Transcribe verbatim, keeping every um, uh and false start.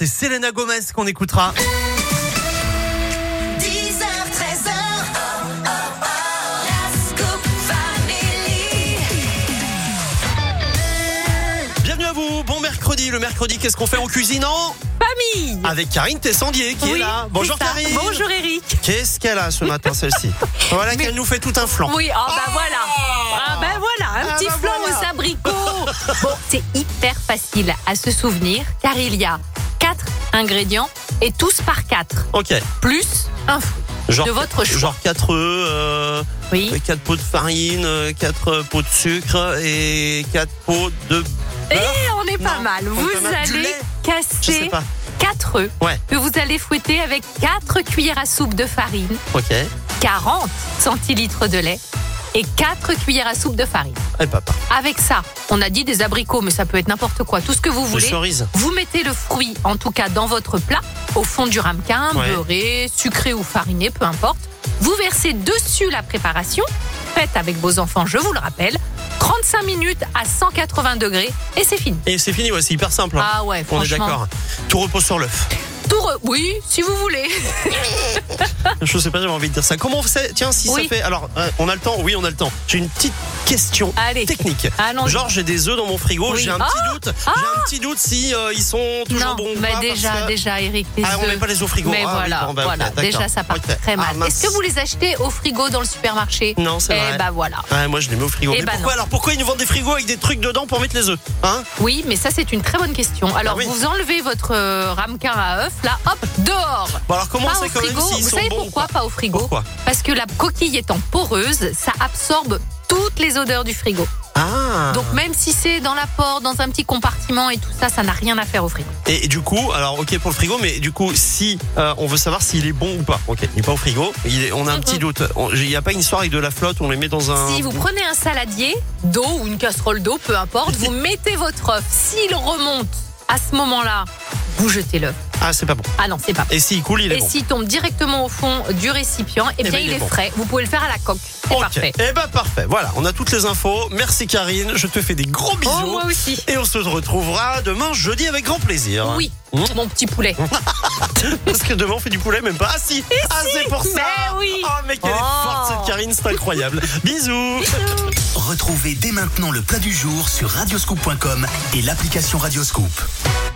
c'est Selena Gomez qu'on écoutera. dix heures treize heures, oh, oh, oh, la Scoop Family. Bienvenue à vous, bon mercredi. Le mercredi, qu'est-ce qu'on fait en cuisinant ? Famille. Avec Karine Tessandier qui Oui, est là. Bonjour c'est ça. Karine. Bonjour Eric. Qu'est-ce qu'elle a ce matin, celle-ci ? Voilà Mais- qu'elle nous fait tout un flan. Oui, ah bah voilà. Ah bah voilà, un Ah petit bah flan voilà. aux abricots. Bon, c'est hyper facile à se souvenir car il y a quatre ingrédients et tous par quatre, Ok. plus un fruit Genre, de votre choix. Genre quatre œufs, euh, Oui. quatre pots de farine, quatre pots de sucre et quatre pots de Et beurre. on est pas Non, mal. on Vous est pas mal. Du allez lait. Je sais casser pas. quatre œufs Ouais. que vous allez fouetter avec quatre cuillères à soupe de farine, Ok. quarante centilitres de lait et quatre cuillères à soupe de farine. Eh papa. Avec ça, on a dit des abricots, mais ça peut être n'importe quoi, tout ce que vous Des voulez. cerises. Vous mettez le fruit, en tout cas dans votre plat, au fond du ramequin, Ouais. beurré, sucré ou fariné, peu importe. Vous versez dessus la préparation, faite avec vos enfants, je vous le rappelle, trente-cinq minutes à cent quatre-vingts degrés et c'est fini. Et c'est fini, ouais, c'est hyper simple. hein. Ah ouais, On est franchement. d'accord. Tout repose sur l'œuf. Tout re- Oui, si vous voulez. Je sais pas, j'avais envie de dire ça. Comment on fait ? Tiens, si Oui. ça fait. Alors, euh, on a le temps ? Oui, on a le temps. J'ai une petite question Allez. technique. Allons-y. Genre, j'ai des œufs dans mon frigo. Oui. J'ai un Ah petit doute. J'ai un petit doute si euh, ils sont toujours Non, bons. ou mais pas, déjà, parce que- déjà, Eric, les Ah, on œufs. met pas les œufs au frigo. Mais Ah, oui, voilà, bon, bah, ok, voilà. d'accord. déjà, ça part Ok. très mal. Ah, mince. Est-ce que vous les achetez au frigo dans le supermarché ? Non, c'est Eh vrai. bah voilà. Ouais, moi, je les mets au frigo. Eh Mais ben pourquoi non. alors Pourquoi ils nous vendent des frigos avec des trucs dedans pour mettre les œufs ? Hein ? Oui, mais ça, c'est une très bonne question. Alors, Ah oui. vous enlevez votre euh, ramequin à œufs, là, hop, dehors. Bon, alors, comment Pas on au sait quand même frigo. s'ils Vous sont savez bons ou pourquoi pas pas au frigo ? Pourquoi ? Parce que la coquille étant poreuse, ça absorbe toutes les odeurs du frigo. Ah. Donc même si c'est dans l'apport, dans un petit compartiment et tout ça, ça n'a rien à faire au frigo. Et du coup, alors ok pour le frigo, mais du coup, si euh, on veut savoir s'il est bon ou pas, ok, il n'est pas au frigo, il est- on a un Mhm. petit doute. On- Il n'y a pas une histoire avec de la flotte, on les met dans un. Si vous prenez un saladier d'eau ou une casserole d'eau, peu importe, vous mettez votre œuf. S'il remonte à ce moment-là, vous jetez l'œuf. Ah, c'est pas bon. Ah non, c'est pas bon. Et s'il coule, il est Et bon. s'il tombe directement au fond du récipient, eh bien ben, il est bon. frais. Vous pouvez le faire à la coque. C'est Ok. parfait. Eh ben parfait. Voilà, on a toutes les infos. Merci Karine, je te fais des gros bisous. Oh, moi aussi. Et on se retrouvera demain jeudi avec grand plaisir. Oui, Mmh. mon petit poulet. Parce que demain on fait du poulet, même pas. Ah si. Ah c'est pour ça. mais oui. Oh mais quelle est Oh. forte cette Karine, c'est incroyable. Bisous. Retrouvez dès maintenant le plat du jour sur radioscoop point com et l'application Radioscoop.